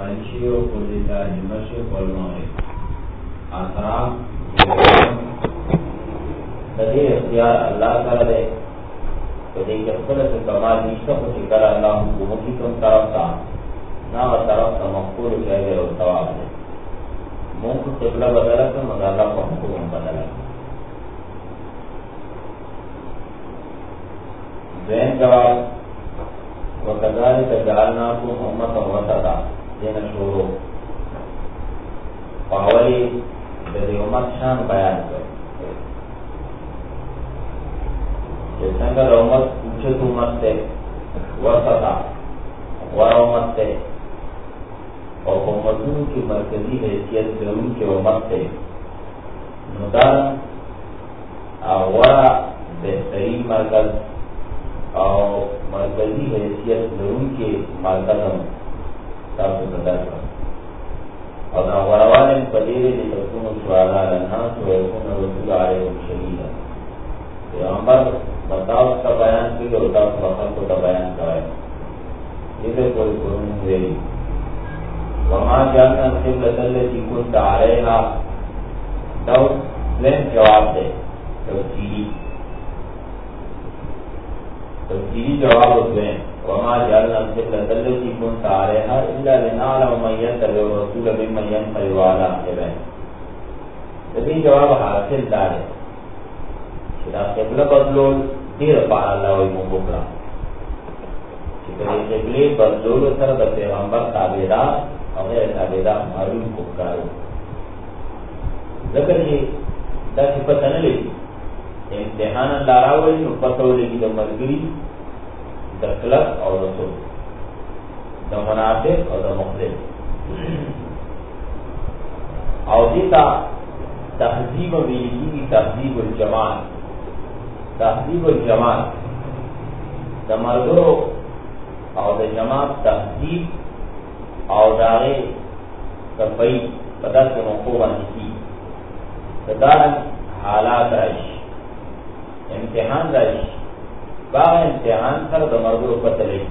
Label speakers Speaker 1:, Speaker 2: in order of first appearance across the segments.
Speaker 1: مالشي وكل المشرق والمغرب اطراف دې اختیار الله تعالی دې په دې کې خپل څه کمال نشته خو چې کله الله حکومت کوم طرف ته نا طرف ته مقبول کېږي او ثواب دې مونږ قبله بدله کړو نو الله په حکم بدله ذهن جواب وكذلك جعلناكم أمة وسطا دین شروع پاولی دې امت شان بیان کړ چې څنګه امت اوچت امت ته وسطا ورا امت ته او په مدونو کې مرکزی حیثیت لرونکي امت ته نو دا ورا بهترین مرکز او مرکزی حیثیت لرونکي مرکز تاسو ته درکړم او دا غوروان په دې دې تاسو سوالا الناس او يكون رسول عليهم شهيدا پیغمبر بتاو کا بیان کړي او تاسو خلکو ته بیان کوي دې کوئی قرآن ویلي وما جعلنا القبلة التي كنت عليها دو لن جواب دے تفصیلی جواب ہوئے وما جعلنا القبلة التي كنت عليها إلا لنعلم من يتبع الرسول ممن ينقلب على عقبيه دې جواب حاصل دار چې دا قبله بدلول ډیر په الله وي مونږ وکړه چې په قبله بدلول سره د پیغمبر تابعدار او غیر تابعدار معلوم کو کارو ذکر چې دا څه پته نه لګي امتحان الله راوړي نو پته ولګي د مرګري د کلک او رسول د منافق او د مخلص او دیتا تهذیب ویلی تهذیب الجمال تهذیب الجمال د مرګرو او د جماعت تهذیب او داغه صفائی پدا سے موقوع باندې دارن حالات راشي امتحان راشي باغ امتحان سره د مرګرو پته لګي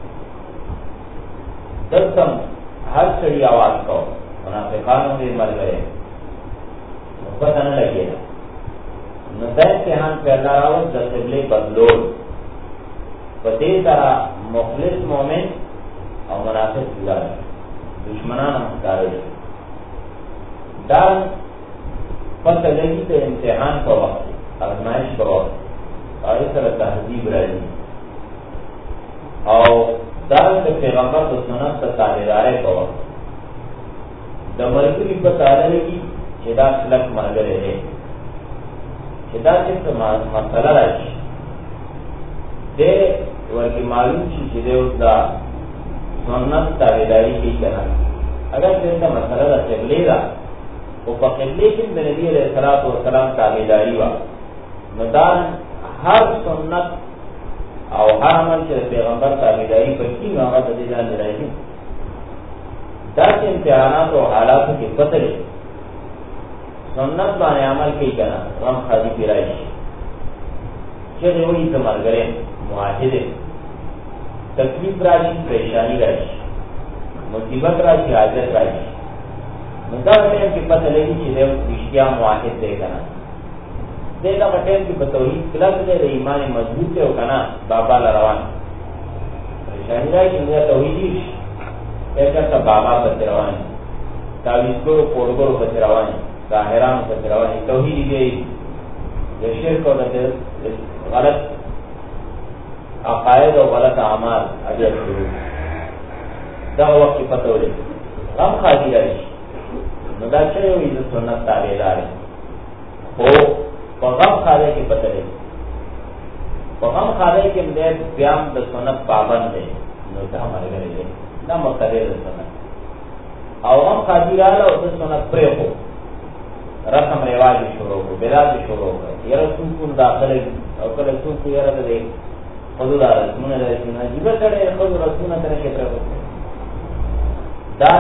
Speaker 1: دلته هر څړي आवाज کو منافقانو دې مرګره پته نه لګي نو دا امتحان په الله راو د قبله بدلول په دې طرح مخلص مؤمن او منافق ګار دشمنان هم ګاري دا پته لګي ته امتحان په وخت ازمائش په وخت او سره تهذیب راځي او دا د پیغمبر د سنت ته تابعداري په وخت د مرګري په تعالی لګي چې دا خلک مرګره دي چې دا چې مسله راشي د ورکی معلوم شي چې دا سنت تابعداري کوي کنه اگر څنګه مسله د قبله دا او په قبله کې د نبی عليه الصلاه والسلام تابعداري وا نو دا هر سنت او هر عمل چې پیغمبر تابعداري کوي نو هغه د دې ځان راځي دا چې امتحانات او حالات کې پته لري سنت باندې عمل کوي کنه غم خادي پیرای چې دوی ته مرګره موحد تکلیف راشي پریشانی راشي مصیبت راشي حاجت راشي نو دا چې پته لګي چې د رښتیا موحد دی کنه دغه مټین کې په توحید کلاس دی د ایمان مضبوط دی او کنه بابا روان پریشانی راشي نو توحیدی ایسا بابا په روان تعویذ کوړو په روان ظاهران په روان توحیدی دی د شرک او د غلط عقاید او غلط اعمال اجر شروع دا وخت پته ولې هم خاطی راشي نو دا چې یو د سنت تابعدار هو په غم خاله کې پته لري په غم خاله کې دې بیا د سنت پابند دی نو دا مرګره دی دا مقتدی د سنت او غم خاطیراله او د سنت پرې هو رسم رواج شروع کو بدعت شروع کو یره څوک داخله او کله څوک یره دې حضور رسول الله صلی الله علیه وسلم کړه حضور رسول الله ته کې پرې دا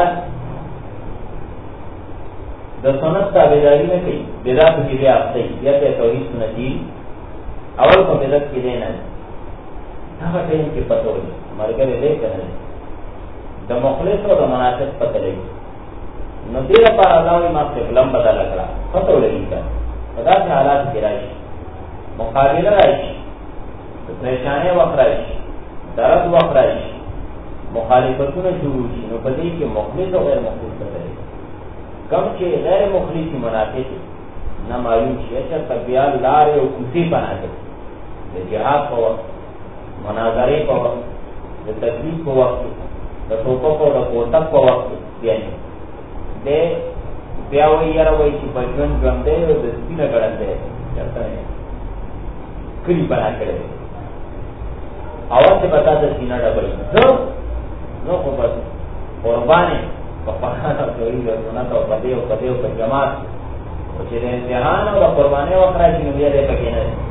Speaker 1: د سنت تابعداري نه کوي بدعت کې بیا اخته یا ته توحید سنتي اول په بدعت کې نه هغه ټیم کې پتو مرګره دې کنه د مخلص او د منافق پته لګي. نو دې لپاره الله ما قبله بدل کړه، پته ولګي دا چې حالات کې راشي، مقابله راشي، پریشانه وخت راشي، درد وخت راشي، مخالفتونه شروع شي، نو په دې کې مخلص او غیر مخلص پته لګي. کم چې غیر مخلص منافق نه معلوم شي چې تبیا لارې او کوڅې بناته د جهاد په وخت، مناظرې په وخت، د تکلیف په وخت، د ټوپک او د کوټک په وخت یعنی د بیا وایي یاره وایي چې په ژوند ژوندی او د سپینه ګړندی چېرته نه کلي بنا کړی دی، اول چې به تا د سینه ډبلي زه نو خو بس قربان یې په قرآن او توحید او سنت او په دې او په دې او په جماعت، او چې د امتحان او د قربانۍ وخت راشي نو بیا دی پکې نه دی.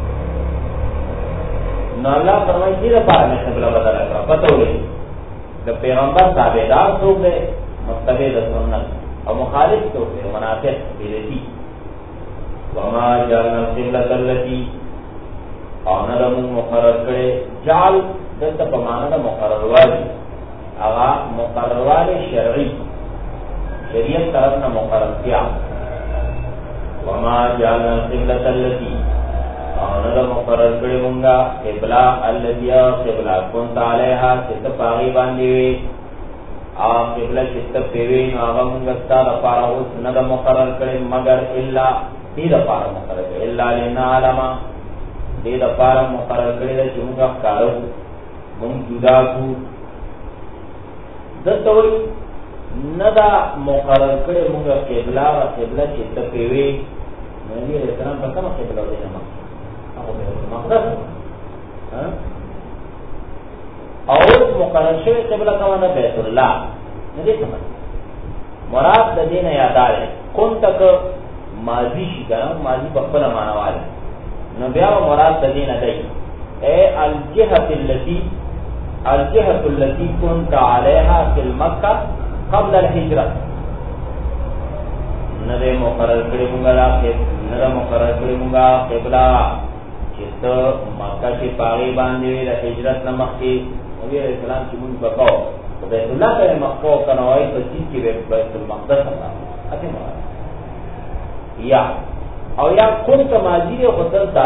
Speaker 1: نو الله فرمایي دې لپاره مې قبله بدله کړه، پته ولګي د پیغمبر تابعدار څوک دی، متبع د سنت، او مخالف څوک دی، منافق بدعتي. وما جعلنا القبلة التي او نه د مونږ مقرر کړی، جعل دلته په معنا د مقرروالی، هغه مقرروالی شرعي، شریعت طرف نه مقررتیا. وما جعلنا القبلة التي او نه د مقرر کړی مونږه قبله التي قبله كنت عليها چې ته په هغې باندې وې، هغه قبله چې ته پرې وې نو هغه مونږه ستا دپاره اوس نه ده مقرر کړی مګر الا دې دپاره مقرر کړی، الا لنعلم دې دپاره مقرر کړی ده چې مونږه ښکاره کړو، مونږ جدا کړو. دلته وایي نه ده مقرر کړی مونږه قبله هغه قبله چې ته پرې وې. نبي علیه السلام په کومه قبله وې نه مقدس او مقرر شوی قبله کومه ده بیت الله. نه دې سمجھ مراد د دې نه یادار کون تک ماضی شي کنه، ماضی په خپل معنا واله، نو بیا مراد د دې نه دی اے الجهه التي كنت عليها في مكه قبل الهجره. نه دې مقرر کړی مونږه نه مقرر کړی مونږه قبله چې ته مکه کې پاغي باندې د هجرت نه مخکې نبی علیہ السلام چې مونږ وکاو بیت الله ته مکه کنه وای په چې کې بیت المقدس الله اته مراد یا او یا كنت ماضی خدل تا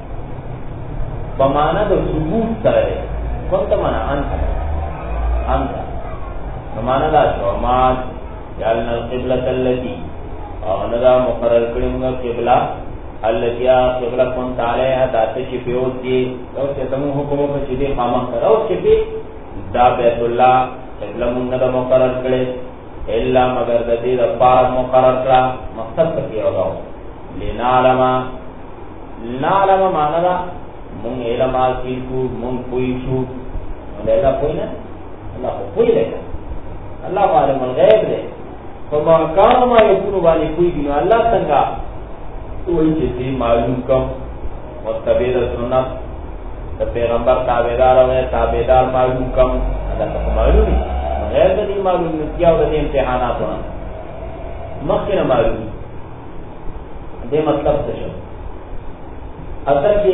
Speaker 1: بمانه د ثبوت سره كنت معنا انت بمانه دا شو ما جعلنا القبلة التي او ندا مقرر کړی موږ قبله التي قبله كنت عليها داته چې پیوت دي او چې تمو حکم په چې دي قامه کړو چې دا بیت الله قبله موږ ندا مقرر کړی الا مگر د دې لپاره مقرر کړه مقصد پکې راغو لنعلم معنا دا مونږ علم حاصل کو مونږ پوي شو دا پوي نه الله پوي دی، الله عالم الغیب دی، فما کان ما یکون باندې پوي دی. نو الله څنګه وایي چې دې معلوم کوم متبع سنت د پیغمبر تابعدار او تابعدار معلوم کوم دا څه معلومي غیر دې معلوم کیاو د امتحاناتونه مخکې نه معلوم دې مطلب څه شو. اصل کې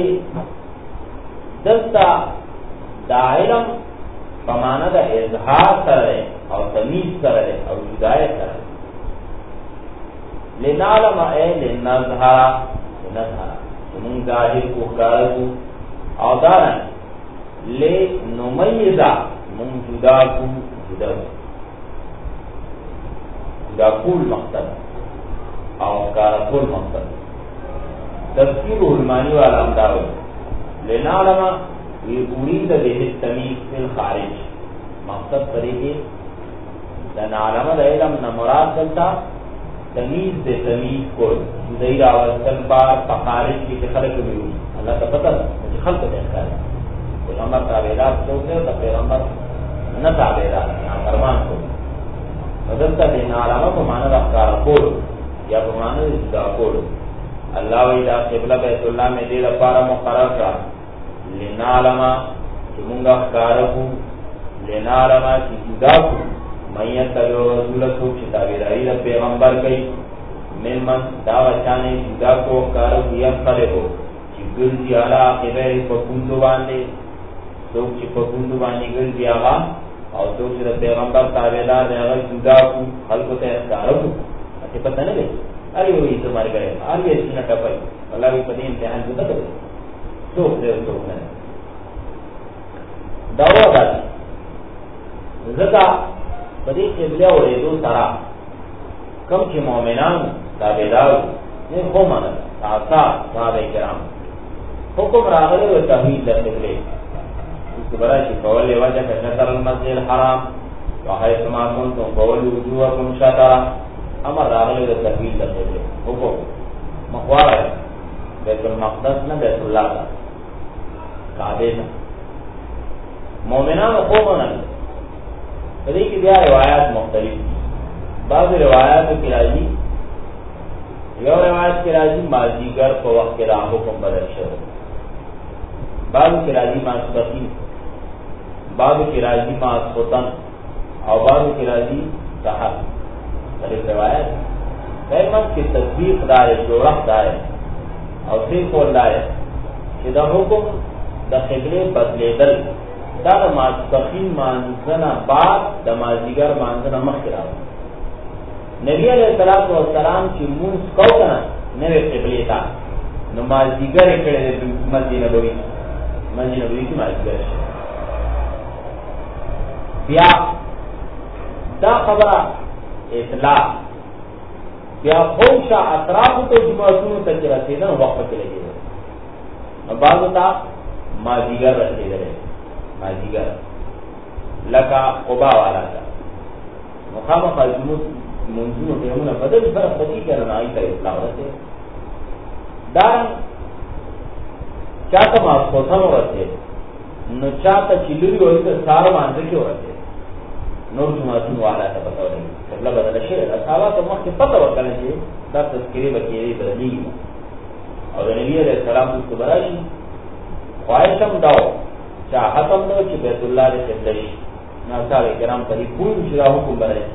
Speaker 1: دلته دا علم په معنا د اظهار سره او تمیز سره او هدایت سره لنعلم اے لنظهر من ظاهر کو کارو او دارن لنمیزا من جدا کو جدا کول مقصد او کار کول مقصد. تفسیر علمانی والا امداوی لنعلم اريد به التمييز في الخارج مقصد طریقے لنعلم دا علم نمراد دلتا تمیز دے تمیز کو دیر آوستن بار پخارج کی خلق بیوی اللہ تا پتہ ہے خلق دیکھتا ہے پیغمبر تابعدار چوکتے ہو تا پیغمبر نہ تابعدار فرمان کو مدلتا لنعلم کو معنی رفتار کول یا کو معنی جدا کول. اللہ ویدہ قبلہ بیت اللہ میں دیر پارا مقرر کا لنعلم چمونگا خکارکو لنعلم چی جداکو میت تبیو رسولتو چی تابیداری دا پیغمبر کئی من دا وچانے جداکو خکارکو یم خلقو چی گرزی علا قبیر پا کندو باندے سوک چی پا کندو باندے گرزی آغا او څوک چې د پیغمبر تابعدار دی هغه جدا کو خلکو ته ښکارو ته پته نه لګي اره وي ته مار کړي اره یې څنګه ټپای الله په دې امتحان کې نه کوي څوک دې څوک نه داوا ده زکه په دې قبله ورېدو سره کوم چې مؤمنان تابعدار نه کومه تاسو صحابه کرام حکم راغلی او توحید د قبله کبرا شي کولې وجه کشتر المسجد الحرام وحيث ما كنتم فولوا وجوهكم شطرا امر راغلی د توحید د قبله حکم مخواره بیت المقدس نه بیت الله کعبه نه مؤمنان قومنا دې کې بیا روایت مختلف بعض روایت کې راځي یو روایت کې راځي مازیګر په وخت کې دا حکم بدل شوی بعض کې راځي ماسپخین بعض کې راځي ماسوتن او بعض کې راځي سحر دې روایت دایمن کې تصدیق دار جوړه دار او څه کول دار چې دا حکم د قبله بدلیدل دا ماسپخین مانځنه بعد د مازیګر مانځنه مخکې راځي نبی علیہ الصلوۃ والسلام چې مونږ کو کنه نوې قبله تا نو مازیګر کړه د مسجد نبوي کې مازیګر بیا دا خبره اطلاع بیا خوشا اطراف ته جمعتونو ته رسیدل وخت کې لګیږي نو بعضو ته مازیګر رسیدل مازیګر لکه قبا والا تا مخامخ جمعت منځونو ته موږ بدل فرق پدې کړه نه ایته اطلاع ورته دا چاته ما کوڅه ورته نو چاته چې لري ورته سار باندې کې ورته نور جمعتون والا ته پته ورته قبله بدل شي اصحاب ته مخکې پته ورکړل شي دا تذکری وکړي بدلېږي او د نبی عليه السلام په براشي خواهشم داو چاهتم دو چې بیت الله دې قبله شي نو صاحب کرام په دې پوره شرا حکم برای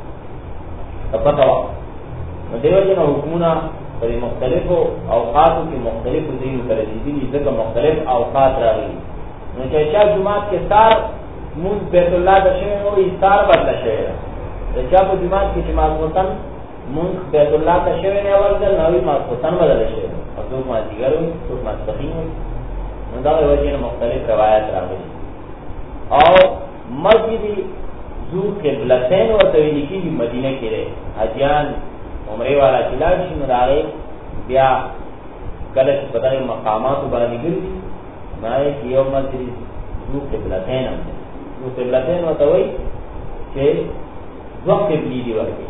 Speaker 1: پتا وا نو دیو جن حکومت پر مختلفو اوقاتو کې مختلفو دینو سره دي ځکه مختلف اوقات راغلي نو چې جمعات کې سار مون بیت الله د شوی نو ایثار بدل شوی د چا په جمعات کې جماعت وطن مون بیت الله د شوی نه ورته نوې ما وطن بدل شوی او څو ما دیګرو څو ما تخین نو دا وجه مختلف روایت راغلي او مسجد ذو قبلتین ورته ویل کېږي مدینه کې لري حاجیان عمره والا چې لاړ شي نو راغی بیا کله چې په دغه مقامات باندې ګرځي مای چې یو مسجد ذو قبلتین ذو قبلتین ورته وایي چې ذو قبلی دی ورته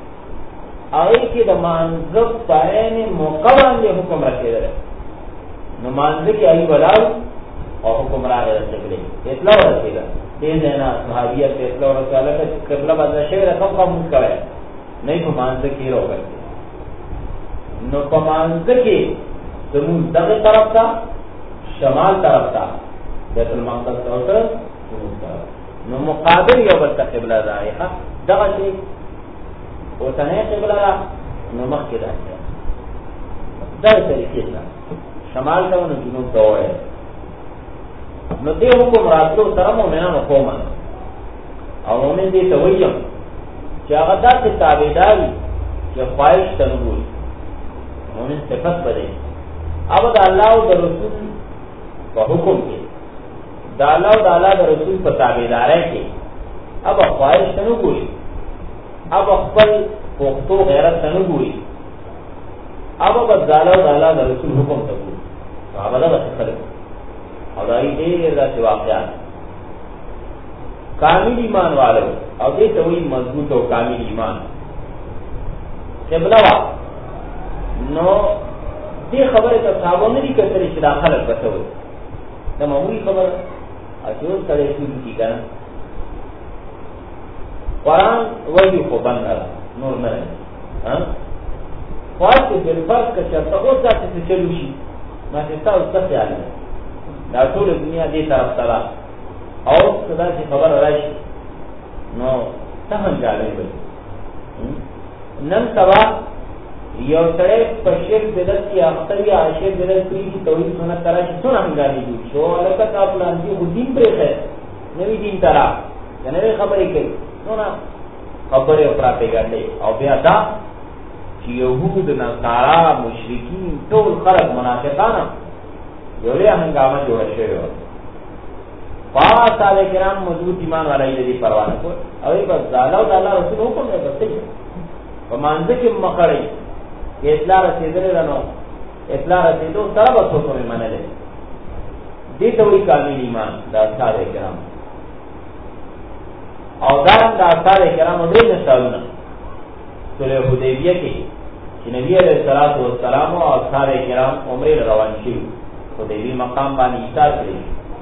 Speaker 1: هغه کې د مانځب تعین موقع باندې حکم راکېدل نو مانځ کې ای ولاو او حکم راغی د قبله اطلاع ورکېده دې نه صحابیت په اطلاع ورکاله چې قبله بدل شوی رقم کوم کوي نه په مانځ کې راوړل نو په مانځ کې زمون دغه طرف ته شمال طرف ته بیت المقدس طرف نو مقابل یو بل قبله راځي دغه شی او څنګه قبله نو مخ کې راځي دا طریقې ده شمال ته نو جنوب ته وایي نو دې حکم راتلو سره مؤمنانو قوم او مؤمن دې ته وایي چې هغه داسې تابعداري چې خواهش تنګول مؤمن صفت بده او د الله او د رسول په حکم کې د الله او د الله د رسول په تابعدارۍ کې اب خواهش تنګول اب خپل پختو غیرت تنګول اب د الله او د الله د رسول حکم ته وو هغه د خلک او دای دې راځي واقعات کامل ایمان والو او دې ته وی مضبوط او کامل ایمان قبله وا نو دې خبره ته صاحب نه دي کتري چې داخله پته دا معمولی خبره اجو سره شروع کی کنه قرآن وحی خو بند نور نه ها خاصه بل فرق چې تاسو ته چلو شي ما ته تاسو څه خیال دا ټول دنیا دې طرف ته او صدا چې خبر راشي نو څنګه جالب وي نن سبا یو سره په شیر بدل کې اختر یا عاشر بدل کې توحید سنت ترا چې څونه غالي دي شو لکه تاسو لاندې خو دین پرې ده نوې دین ترا کنه خبرې کوي نو نه خبرې او پراپګاندا او بیا دا چې يهود نصارا مشرکین ټول خلق منافقان یو لري هنګامه جوړ شوی و پاس صاحب کرام مضبوط ایمان والای دې پروا نه کو او بس الله تعالی رسول حکم نه بس په مانځ کې مخړی اطلاع رسیدل نو اطلاع رسیدو سره به څوک یې منل دي ته وی کامل ایمان دا صاحب کرام او دارم دا صاحب کرام دې نه څاونه سورہ حدیبیہ کې چې نبی علیہ الصلوۃ والسلام او صاحب کرام عمره روان شي حدیبی مقام باندې ایثار کړی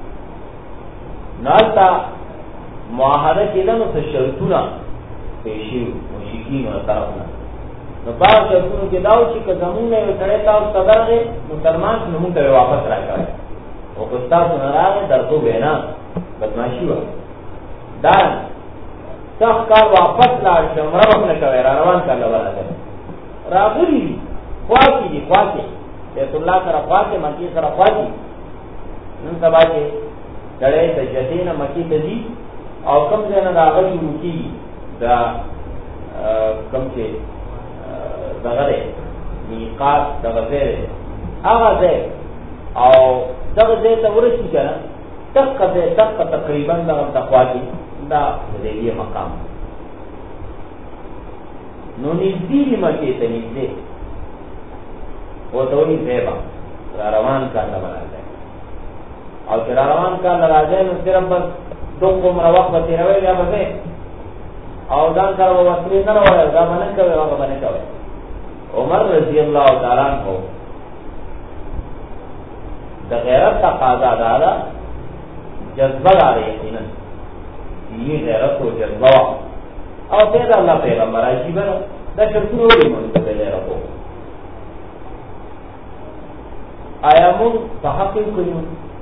Speaker 1: نالتا معاهده کېده نو څه شرطونه پیښیو مشرکین او طرفونه نو بعض شرطونو کې داو چې که زمونږ نه یو سړی تاسو ته درغی مسلمان نو موږ ته واپس راکړی او که تاسو نه راغی درځو بینا بدماشي وه دا سخت کار واپس لاړ شي عمره به نه کوئ را روان کړه ورته راغلي دي خوا کې دي خوا کې بیت الله سره خوا کې مکې سره خوا کې نن سبا کې دړې د جدین مکی ته دي او کم ځای نه راغلي شروع کیږي دا کم چې دغه دی میقات دغه ځای هغه ځای او دغه ځای ته ورسي که نه تقریبا دغه تقوا کې دا حدیبیه مقام نو نږدې مکې ته نږدې ورته وایي ځای به را روان کار نه راځي او چې را روان کار نه راځي نو صرف بس دومره وخت به تېروي بیا به ځې او ځان سره به وسلې نه راوړی دا به نه کوې هغه به نه کوې عمر رضی الله تعالی عنه د غیرت تقاضا دا ده جذبه داره یقینا دیني غیرت او جذبه او پیدا الله پیغمبر عجیبه دا شرطونه وړي مونږ ته غیرت او آیا مونږ په حق یو کوي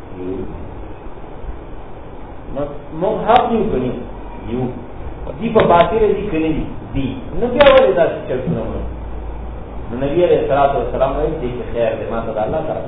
Speaker 1: مونږ حق یو کوي یو دی په باطل دي کړی دي نو بیا ولې دا شرطونه نو نبی علیہ الصلوۃ والسلام یې دې خیر دې ما ته الله تعالی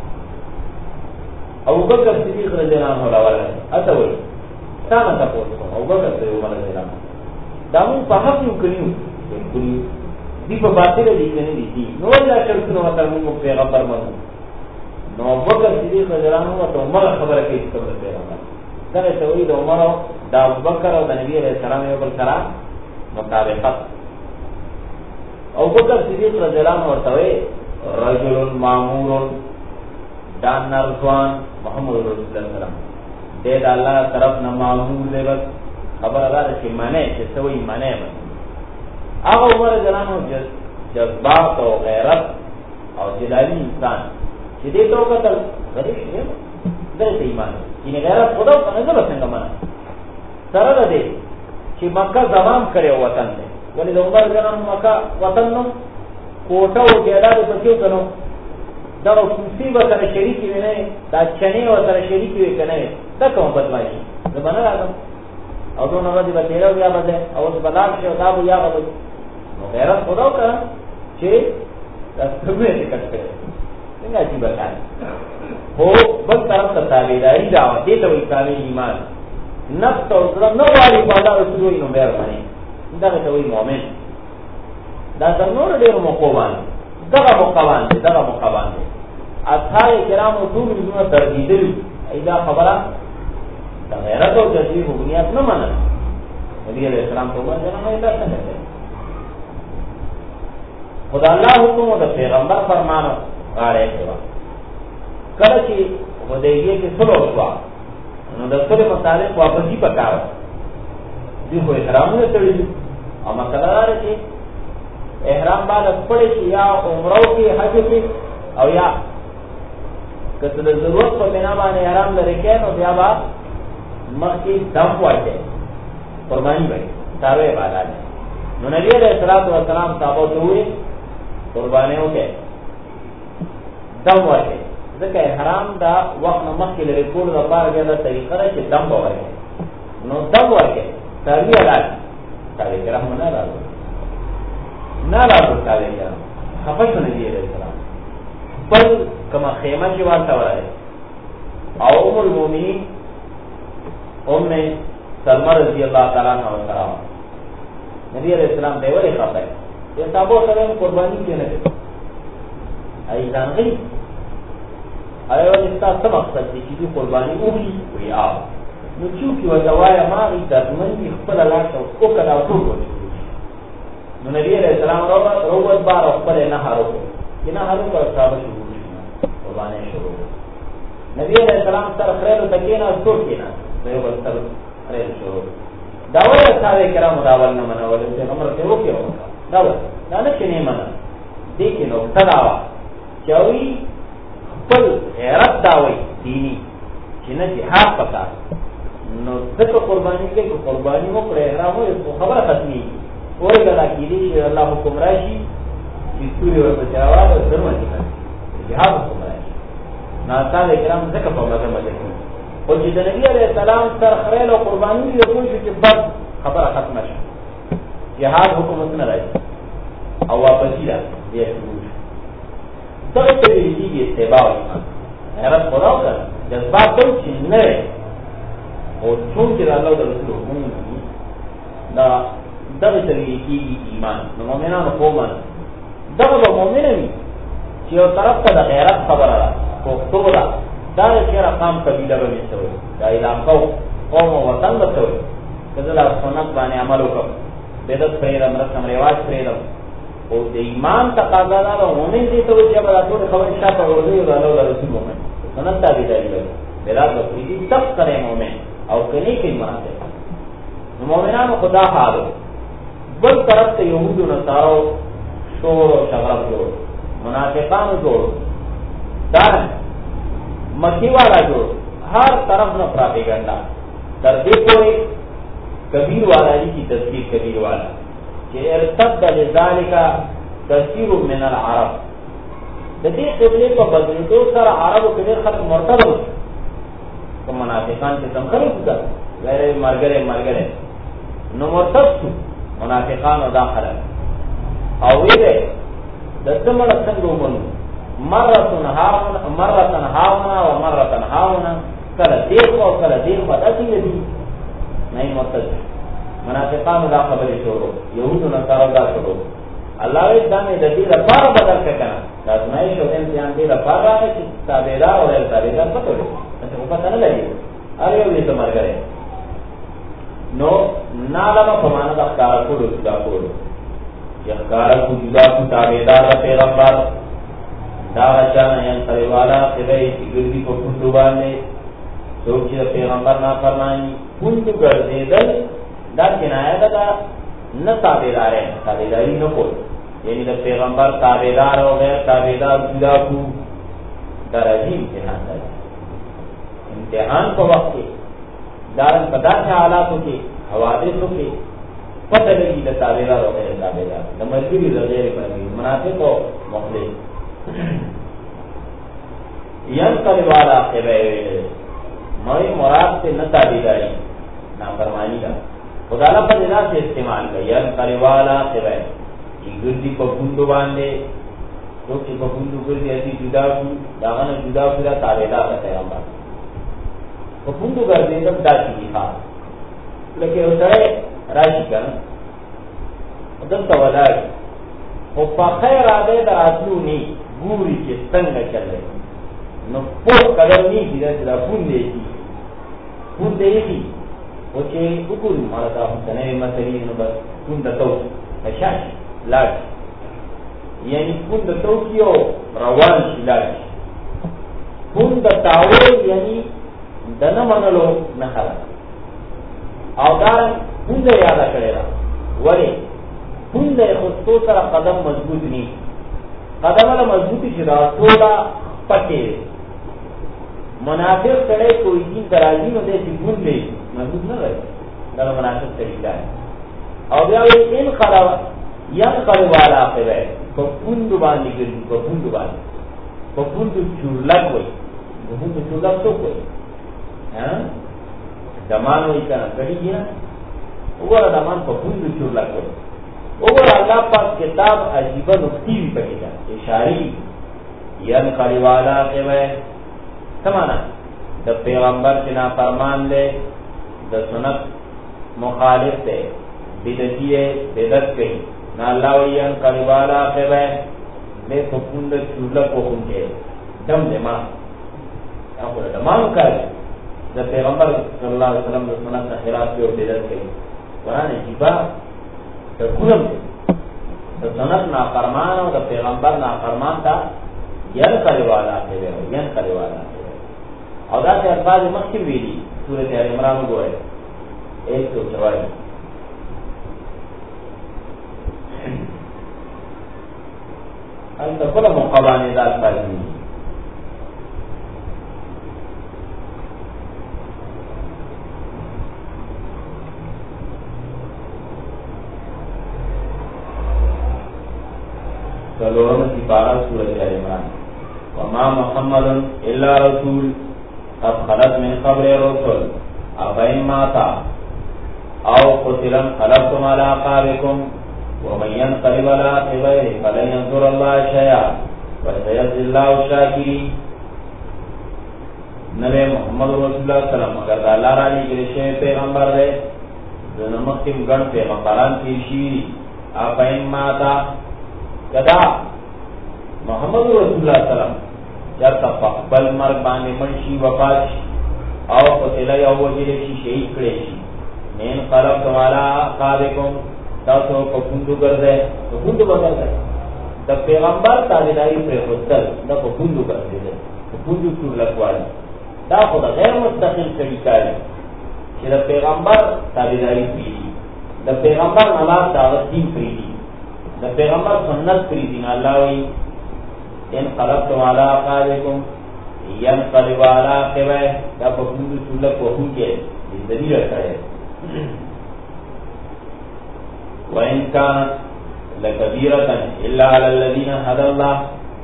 Speaker 1: ابو بکر صدیق رضی الله عنه راوړل اته وایي څنګه تاسو ابو بکر صدیق عمر رضی الله عنه دا مون په حق یو کړیو دی په باطل دي کنه دي نو دا شرطونه وته مون پیغمبر مو نو ابو بکر صدیق رضی الله عنه ته عمر خبره کوي چې پیغمبر دا ته وایي د عمر او د ابو بکر او د نبی علیہ السلام یو بل سره مطابقت او بکر صدیق رضی اللہ عنہ ورتوی رجل مامور دان نرسوان محمد رسول اللہ صلی اللہ علیہ وسلم دید اللہ طرف نا مامور دے بس خبر اللہ چی مانے چی سوئی مانے من آغا عمر رضی اللہ عنہ جذبات و غیرت او جلالی انسان چی دے تو قتل غریب شده درست ایمان چی غیرت خدا و نظر سنگا منا سرد دے چی مکہ زمان کرے وطن دے ولی د عمر جنان مکه وطن نو کوټه او جیداد په څو کنو دا کوسی به سره شریکی نه دا چنه او سره شریکی وي کنه دا کوم بدمعشي زمانه راځم او نو نو دې به تیرو بیا به او بلال شو دا بو یا به نو غیرت خدا کا چې دا څه دې کټه څنګه چې بکای هو بل طرف ته تابعداري دا دې ته وي کامل ایمان نفس او زړه نو والی په الله رسول نو مهرباني دا ته وی مؤمن دا تر نور ډیر مقوان دغه مقوان دي اصحاب کرام ټول موږ ترجیدل ایدا خبره دا غیرت او تشریف بنیاد نه منل نبی علیہ السلام ته وایي نه دا څنګه ده خدای الله حکم او پیغمبر فرمانو غاړه کړو کله چې حدیبیه کې صلح وشو نو د ټول مصالح واپسی پکاو دي خو احرامونه تړلي او مسله دا چې احرام بعد پړې چې یا عمره کې حج کې او یا کله د ضرورت په بنا باندې احرام لري کې نو بیا با مخکې دم وایي قرباني وایي تاوي بالا نو نبی عليه الصلاه والسلام صحابه ته وایي قرباني وکړي دم وایي ځکه احرام دا وخت مخکې لري کول لپاره دا طریقه ده چې دم وایي نو دم وایي تاوی علاج تاوی کرام نه راځو تاوی کرام خفش نبی علیہ السلام بل کما خیمه چې واسه وره او ام المؤمنین ام सलमा रजी अल्लाह ताला अन्हु सरा नबी अलैहि सलाम देवरे खाता है ये साबो सरे कुर्बानी के ने आई जान गई अरे वो इसका सब मकसद थी कि कुर्बानी उगी हुई आप नु चूंकि वजवाया मारी दर्मन की खपल अल्लाह को कदा तो बोली नु नबी अलैहि सलाम रोबत बार खपल ना हारो कि ना हारो का साब शुरू कुर्बानी शुरू नबी अलैहि सलाम सर खैर तकीना तो किना रोबत सर खैर शुरू दावल सारे करम दावल न मनवल से हमर से वो के होगा दावल ना के नहीं मना देखिए नो तदावा चौई खपल गैरत दावई दीनी जिन जिहाद पता नो तक कुर्बानी के कुर्बानी वो प्रेरणा हो इसको खबर खत्मी और गला की दी अल्लाह हुक्म राशि सूर्य और बचावा और धर्म की जिहाद हुक्म राशि ना सारे करम से का पता मजे और जिन नबी अलैहि सलाम सर खैर और कुर्बानी की कोई कि बस खबर खत्म है जिहाद हुक्म न राशि और वापस ही ये सब तरीके की इत्तेबा हैरत खुदा कर जज्बात तो चिन्ह और चूंकि अल्लाह के रसूल हुक्म दा दब तरीके की ईमान मोमिना को मन दब मोमिना भी जो तरफ का गैरत खबर आ को तोड़ा दार के रकम कबीला में से दा इलाका कौम वतन बतो कदला सुन्नत बाने अमल को बेदत प्रेरम रस्म रिवाज प्रेरम और ईमान तकाजा दा मोमिन दे तो जब रातों खबर शाह पर हो गई अल्लाह के रसूल मोमिन सुन्नत दा भी जारी बेरा तो प्रीति सब करे मोमिन और कहीं की मानते मोमिना में खुदा हारो बल तरफ से यहूद नसारो शोर और शगरब जोड़ मुनाफिकान जोड़ दान मक्की वाला जोड़ हर तरफ न प्रोपेगेंडा दर्दे को एक कबीर वाला ही की तस्वीर कबीर वाला कि इरतद लिज़ालिका कसीर मिन अल-अरब दे क़िबले को बदले तो सर अरब के खत्म मुर्तद हो तो मुनाफिकान के संकर होता गैर मरगरे नो मुर्तद मुनाफिकान दाखिल और वे दसमल संगो मन मर्रतन हावना व मर्रतन हावना कल देखो बताती यदि नहीं मुर्तद मुनाफिकान दा खबर छोड़ो यहूद नसारा दा छोड़ो अल्लाह इस दाने ददी लपार बदल के करना आजमाइश और इम्तिहान दे लपार रहा है ताबेदार और ताबेदार पता लो तो पता न लगे अरे ये तो मर गए नो नालमा प्रमाण का कार को जुदा को यह कार को जुदा को ताबेदार पैगंबर दावा जाना यन परिवाला के सिगुरी को फुटुबान ने सोचिए पैगंबर ना फरमाई कुंतु गर्देदल दा किनाया दा न ताबेदार है ताबेदारी न को यानी द पैगंबर ताबेदार और गैर ताबेदार जुदा को दराजी इम्तिहान को वक्त के दारन पदार्थ हालातों के हवादिसों के पता लगी द ताबेदार और गैर ताबेदार द मजबूरी गैर मजबूरी मुनाफिक और मुखलिस यन कलवाला के मई मुराद से न ताबेदारी नाफरमानी का खुदाला पर इना से इस्तेमाल कर यन कलवाला के गुर्दी को बुंदो बांधे तो कि को बुंदो गुर्दी ऐसी जुदा की दागन जुदा पूरा ताबेदार का पैगंबर तो बुंदो कर दे तब दाची दिखा लेकिन उतरे राशि कर उधर तवला वो पखैर आदे दराजू नी गुरी के संग चले न पोत कदम नी धीरे बुंदे की ओके उकुल मारता तने मसली न बस बुंद तो अच्छा लाज यानी बुंद तो कियो रवान लाज बुंद तावे यानी दन मनलो नखरा औदार बुंद याद करेगा वरे बुंद खुद सरा कदम मजबूत नहीं कदम वाला मजबूती शिरा थोड़ा पटे मुनाफिक करे कोई दिन दराजी में देसी बुंद ले मजबूत न रहे दर मुनाफिक तरीका है और या इन खरा यन करवाला पे को बुंद बांधी गिरी को बुंद चुरला कोई बुंद चुरला तो कोई हैं दमान वही का कड़ी गया वो दमान को बुंद चुरला कोई वो अल्लाह पाक किताब अजीबा नुक्ती भी पढ़ेगा इशारी यन करवाला के समाना द पैगंबर के ना फरमान ले द सुन्नत मुखालिफ थे, बिदती है, बिदत गई ना अल्लाह वयन करिवाला केवे ले फकुंड चूला को उनके दम देमा आपको दमान कर जब पैगंबर सल्लल्लाहु अलैहि वसल्लम सुन्नत के खिलाफ के बिदत गई कुरान जिबा तो गुलम तो सुन्नत ना फरमान और पैगंबर ना फरमान था यन करिवाला केवे यन करिवाला और दाते अल्फाज मक्की वीली सूरत आल इमरान को है 144 अंत कुल मुक़ाबाने दा अल्फाज में सलोरम सिपारा सूरत आल इमरान वमा मुहम्मदुन इल्ला रसूल अब खलत में खबर रसूल अबैन माता आओ कुतिलम खलत तुम्हारा आकाबिकुम वमयन करिबला इबैर फलन यंजुर अल्लाह शया वसयजिल्लाहु शाकिरीन नबी मोहम्मद रसूलुल्लाह सल्लल्लाहु अलैहि वसल्लम अगर अल्लाह रानी के लिए पैगंबर है जो नमकिन गण पैगंबरान की शीरी अबैन माता कदा मोहम्मद रसूलुल्लाह सल्लल्लाहु अलैहि वसल्लम जब तफक्बल मर बाने मनशी वफात और कुतिला या वजिले शी शहीद करे शी मेन खलक तुम्हारा काबिकुम तासो को कुंदू कर दे तो कुंदू बदल दे तब पैगंबर ताबेदारी पे होतल तब को कुंदू कर दे तो कुंदू क्यों लगवाली दा खुदा गैर मुस्तकिल तरीका है कि जब पैगंबर ताबेदारी की जब पैगंबर नमाज दावत दी फ्री जब पैगंबर सुन्नत फ्री दी अल्लाह वही इन खलक तुम्हारा काबिकुम यन करिवाला केवे तब कुंदू चुलक को हुके दलील है वइन कानत लकबीरतन इल्ला अलल्लज़ीना हदल्लाह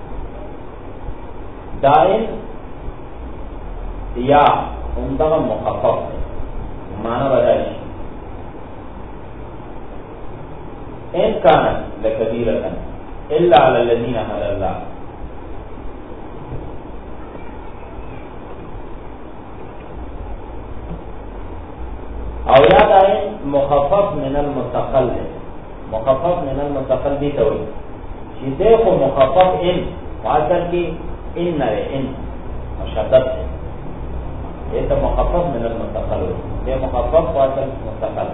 Speaker 1: दाइन या उनका मुखफ़फ़ माना बताइए इन कानत लकबीरतन इल्ला अलल्लज़ीना हदल्लाह और याद आए मुखफ़फ़ मिनल मुस्तक़ल है मुखफ़फ़ मिनल मुस्तक़ल भी तो सीधे को मुखफ़फ़ इन वाचन की इन नरे इन मुशद्दद है ये तो मुखफ़फ़ मिनल मुस्तक़ल है ये मुखफ़फ़ वाचन मुस्तक़ल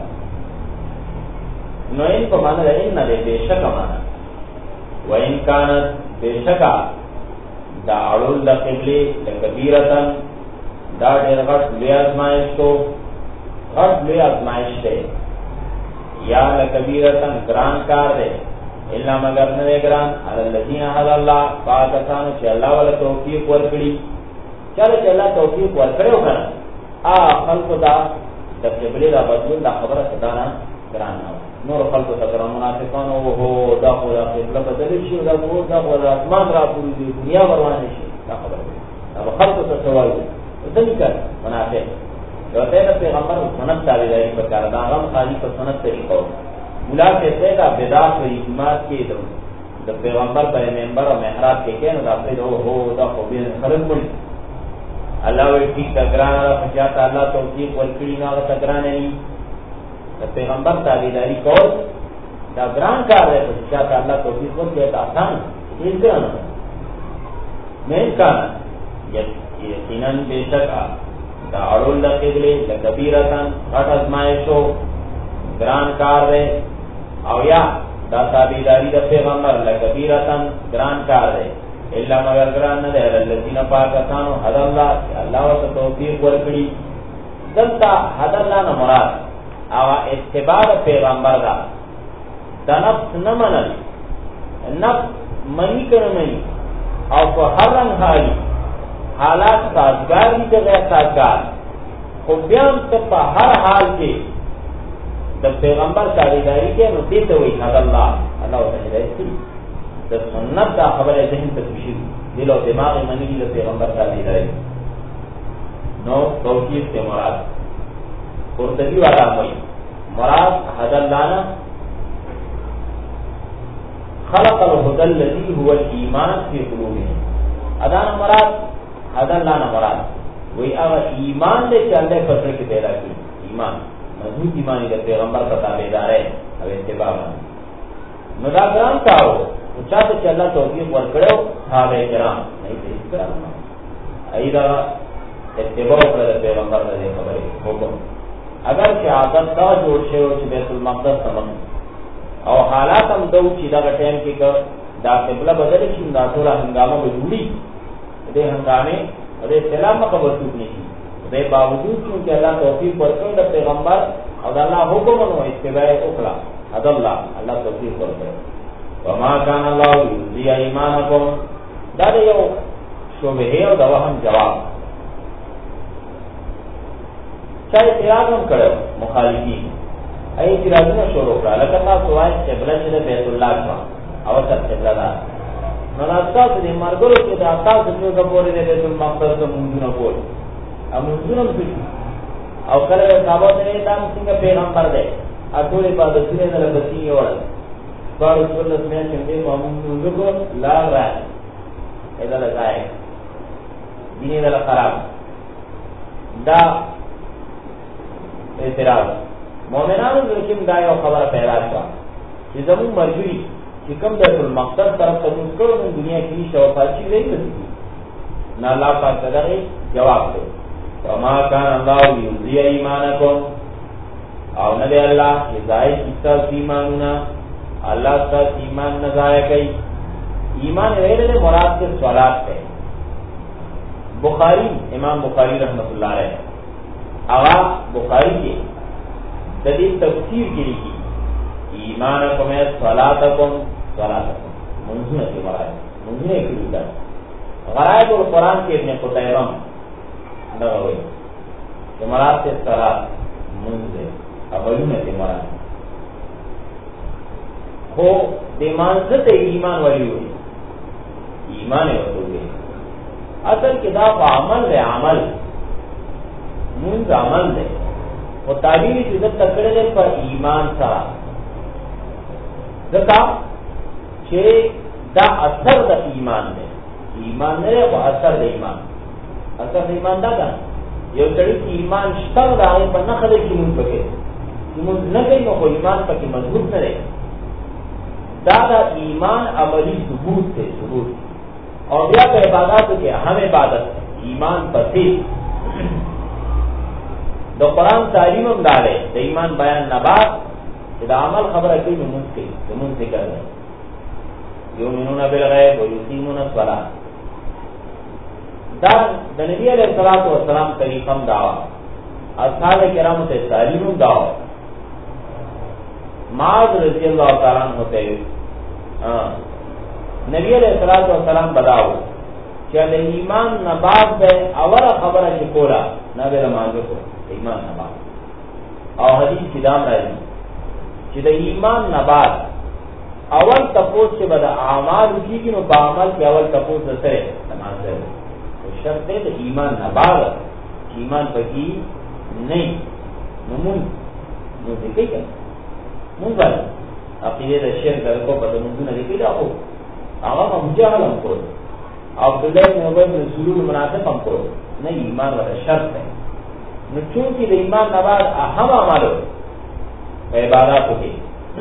Speaker 1: नो इन को माना है इन नरे बेशक माना व इन कानत बेशका दाउल द क़िबले द कबीरतन दा डेरगट लियाज़माइश को घट ले आजमाइश दे या लकबीरतन ग्रान कार दे इल्ला मगर नवे ग्रान अलल्लज़ीना हदल्लाह पाकसान से अल्लाह वाला तौफीक वर्कड़ी चल चला तौफीक वर्कड़े होगा आ खल्क़ दा क़िबले दा बदल दा खबर सदाना ग्रान ना नूर खल्क़ तकरा मुनाफिकान हो दा खुदा क़िबला बदल शी दा वो दा खुदा आसमान रा पूरी दुनिया बरवाने शी दा खबर अब खल्क़ तो सवाल उतनी कर मुनाफिक होते हैं पैगंबर सुन्नत ताबेदारी पर कारदागम खाली पर सुन्नत तरीका मुला कहते का बेदा पर इमामत के जब पैगंबर पर मेंबर और मेहराब के के ना फिर हो दा खूबी खरन पड़ी अल्लाह वे ठीक तगराना फजाता अल्लाह तौफीक वलकड़ी ना तगराने नहीं जब पैगंबर ताबेदारी को तगरान कर रहे तो फजाता अल्लाह तौफीक को कहता आसान इससे ना मैं का यकीनन बेशक दाउल द क़िबले द कबीरतन घट आजमाइशो ग्रान कार्य और या दा ताबेदारी द पैगंबर ल कबीरतन ग्रान कार्य इल्ला मगर ग्रान न दे अलल्लज़ीना पाकसानो हदल्लाह अल्लाह व तौफीक वर्कड़ी दलता हदल्लाह न मुराद आवा इत्तिबा द पैगंबर दा तनफ्स न मनल नफ्स मनी कर मनी और को हर रंग हाली हालात साजगार की जगह साजगार खुबियान तक हर हाल के जब पैगंबर ताबेदारी के नतीजे तो वही अल्लाह अल्लाह जब सुन्नत का खबर है जहन तक खुशी दिल और दिमाग में मनी की पैगंबर ताबेदारी नो तौकीफ के मुराद कुर्तबी वाला हुई मुराद हदल्लाना खलक़ अल-हुदल लज़ी हुवा ईमान फी क़ुलूबिहिम अदान मुराद हदल्लाना मुराद वही अगर ईमान ले चलने फसल की पैदा की ईमान मजबूत ईमानी के पैगंबर पर ताबेदार है अब इत्तिबा मुदाकराम का हो चाहते चला तौफीक वर्कड़ो साहबे किराम नहीं तो इस तरह ऐदा इत्तिबा कर पैगंबर ने खबर हुक्म अगर के आदत का जोड़ से बैतुल मक़दस समझ और हालात हम दो चीज़ा का टाइम की कर दा क़िबला बदले की दा थोड़ा हंगामा बजूड़ी दे हंगामे अरे सलाम का वसूल नहीं दे बावजूद क्योंकि अल्लाह तौफीक वर्कड़ द पैगंबर और अल्लाह हुक्म नो इत्तिबा उखला अदल्ला अल्लाह तौफीक वर्कड़ वमा कान अल्लाह युज़िया ईमानकुम दादे यो शोबे और दवाहम जवाब चाहे तिराज़म करो मुखालिफीन ऐ तिराज़म शोरो करा लकता सुवाय क़िबला से बैतुल्लाह का अवसर क़िबला दा नरास्ता से मरगरो के दाता से जो बोले दे बैतुल मक़दस को मुंजुना बोल अब मुंजुना भी और कल साबत ने दाम सिंह पैगंबर दे अतोले बाद सुने न बसी और बार उसको में चंदे मुंजु को ला रहा है ऐसा लगा है दिने वाला खराब दा एतराज मोमिनान जोखिम दाय और खबर पैदा हुआ कि जब मरजुई कि कम बैतुल मक़दस तरफ तक करो दुनिया की शौफाची नहीं मिलती ना अल्लाह पाक कदर जवाब दे वमा कान अल्लाह युज़िया ईमानकुम और नबी अल्लाह के जाय किस्सा ईमानना अल्लाह का ईमान न जाया कई ईमान वेरे मुराद के सवालात है बुखारी इमाम बुखारी रहमतुल्लाह अलैह आगा बुखारी के जदीद तफसीर की लिखी ईमानकुम सलातकुम मुंजुना के मराद मुंजुना की लिखा गरायब और कुरान के इब्न कुतैबम नववी के मराद से सलात मुंजे अवलुना के मराद हो बेमानजत ईमान वाली हुई ईमान है वसूल असल किताब अमल है अमल मुंज अमल है वो ताबीरी इज्जत तकड़े दे पर ईमान सा जका छे दा असर द ईमान है ईमान ने वो असर दे ईमान दा का ये कड़ी ईमान स्तर दा है पर न खले की मुंज पके मुंज न गई नो ईमान पर की मजबूत न रहे दादा ईमान अमली सबूत थे सबूत और क्या तो इबादत के अहम इबादत है ईमान पर थी दो कुरान तालीम डाले तो ईमान बयान नबात इदा अमल खबर की मुंस कर रहे युमिनून बिल गैब व युकीमून अस्सलात दा नबी अलैहिस्सलातु वस्सलाम तरीक़म दावा असहाब किराम से तालीम दावा माज रज़ी अल्लाह तआला अन्हु होते नबी अलैहिस्सलातु वस्सलाम बताओ कि ईमान नबात है अवल खबर है कोला नबे मांगो को ईमान नबात और हदीस किदाम राजी कि ईमान नबात अवल तपोस के बदा आमाल की कि नो बामल के अवल तपोस से नमाज है तो शर्त है तो ईमान नबात ईमान पकी नहीं मुमुन नो देखे क्या मुंगल अकीदे रशियन कर को पता मुंगु नहीं देखे जाओ आवा मुझे हाल हमको अब्दुल्लाह इब्न उबय बिन सुलूल मुनाफिक हमको नहीं ईमान वाला शर्त है न चूंकि ईमान नबाद अहम अमल इबादत के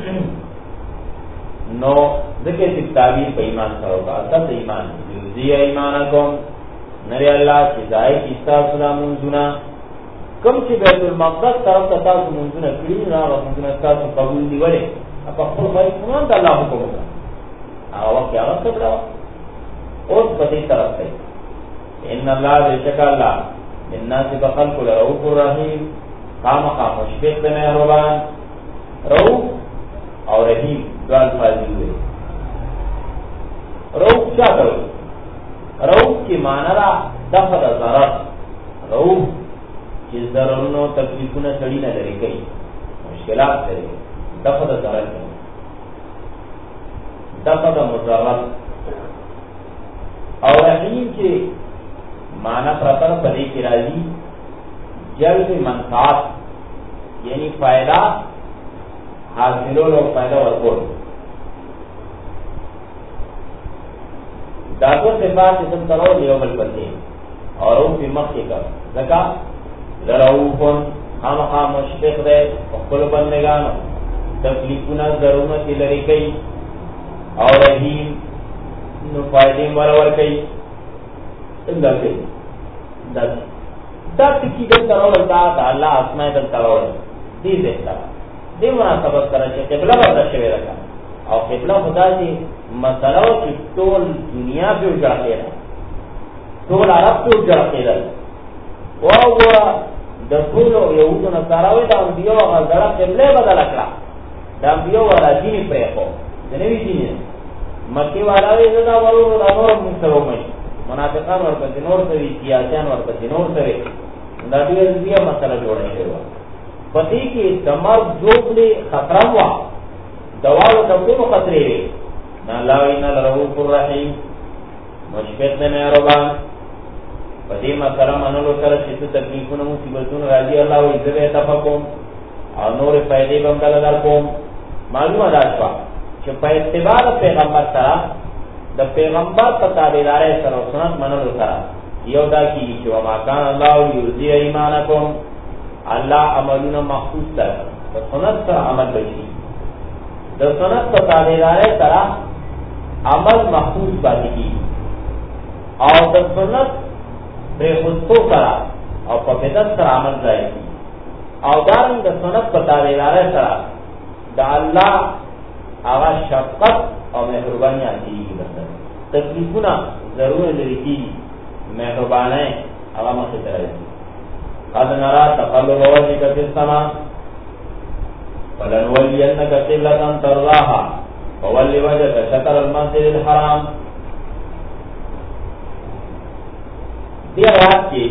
Speaker 1: नो देखिए ताबीर पे ईमान का होगा सब ईमान युज़िया ईमानकुम नरे अल्लाह की जाय किस्सा सुना मुंजुना कम से बैतुल मक़दस तरफ तथा मुंजुना कड़ी ना मुंजुना का कबूल दी वले अब अक्सर भाई कुरान का अल्लाह हुक्म होगा आवा क्या मतलब रहा और बदी तरफ से इन अल्लाह बेशक अल्लाह इन्ना से बखल को रऊफुर रहीम काम मुशफिक मेहरबान रऊफ और रहीम दो अल्फाज हुए रऊफ क्या करो रऊफ की मानरा दफद ज़रर रऊफ की ज़ररनो तकलीफों ने चढ़ी न डरे गई मुश्किलात से दफद ज़रर दफद मुज़र्रर और रहीम के माना प्रतर बदे की राजी जल्द मनफात यानी फायदा हासिलो और फायदा वर्गो दादो से बात इसम करो लेवल करते और वो फिमक के कर जका लरऊफुन خامخا مشفق دے خپل بندگانو تکلیفونه ضرورت لري کوي او رحیم نو فائدې ورور کوي څنګه کوي دا کی د تراول دا الله اسماء د تراول دې ځکه دې مناسبت سره چې قبله بدل شوی راځي او قبله خدای دې مسله چې ټول دنیا په وجاهه ده ټول عرب په وجاهه ده او د ټول یوه نه تراوي دا دیو غزړه قبله بدل کړه دا دیو ولا دین پرې کو د نوې دین مکی والا وی دا ورو دا نور مسلمانۍ منافقان ورپسې نور کوي سیاسيان ورپسې نور کوي دا دې مسله جوړه شوی و پدې کې دمر جوړې خطر وا دواو د ټولو خطرې وي الله ان الرؤوف الرحیم مشفق نه مهربان پدې مسله منلو سره چې تکلیفونه مصیبتونه راځي الله او عزت تفقم او نور فائدې هم دلته کوم معلومه ده چې په اتباع پیغمبر سره د پیغمبر په تابعدارۍ سره او سنت منلو سره یو دا کیږي چې وما کان الله یرضی ایمانکم الله عملونه مخصوص ده د سنت سره عمل وکړي د سنت په تابعدارۍ سره عمل مخصوص باندې کیږي او د سنت په خصوص سره او په بدعت سره عمل ځای او دا د سنت په تابعدارۍ سره د الله هغه شفقت او مهرباني اچيږي درته تکلیفونه ضرور لري کی مهربانه هغه مخه راځي قد نرى تقلب وجهك في السماء فلنولينك قبلة ترضاها فول وجهك شطر المسجد الحرام دی آیات کې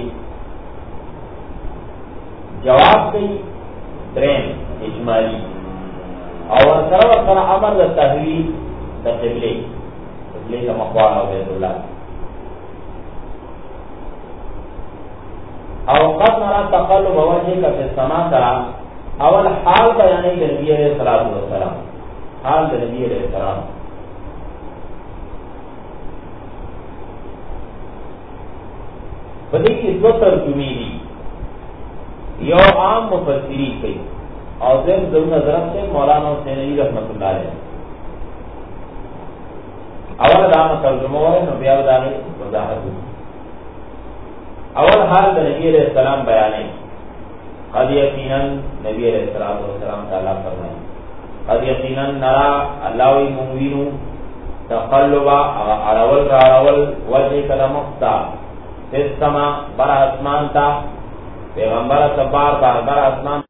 Speaker 1: جواب کوي دریم اجمالی او سره امر د تحویل د قبله ته مخوان او بیت الله او قد نرى تقلب وجهك في السماء ترى اول حال بیانې د نبی عليه الصلاه والسلام حال د نبی عليه السلام پدې کې دوه ترجمې دي یو عام مفسرین کوي او دیم د نظر سے مولانا حسین علی رحمۃ اللہ علیہ اول دا ترجمه وره نو بیا دا وضاحت اول حال د نبی علیہ السلام بیانې قد یقینا نبی علیہ السلام تعالی فرمایي قد یقینا نرى الله المؤمن تقلب اراول وجه کلام مختا السما بر اسمان تا پیغمبر تبار بر اسمان